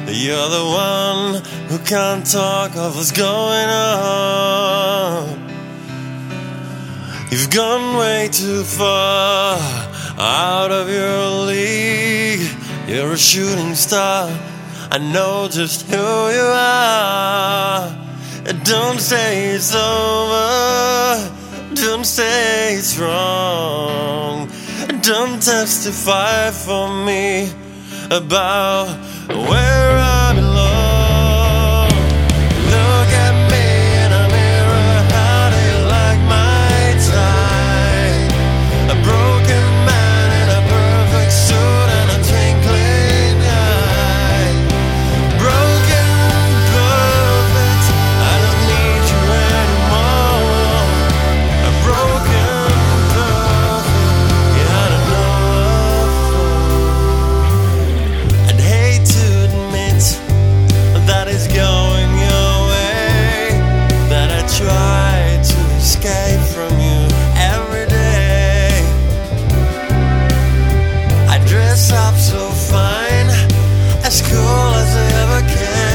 You're the one who can't talk of what's going on. You've gone way too far out of your league. You're a shooting star, I know just who you are. Don't say it's over, don't say it's wrong. Don't testify for me about where I belong. Look at me in a mirror, how do you like my tie? A broken man in a perfect suit and a twinkling eye. Broken, perfect, I don't need you anymore. A broken, perfect, yeah, I don't know what for. I'd hate to admit that it's going your way, that I try to escape from you every day. I dress up so fine, as cool as I ever can.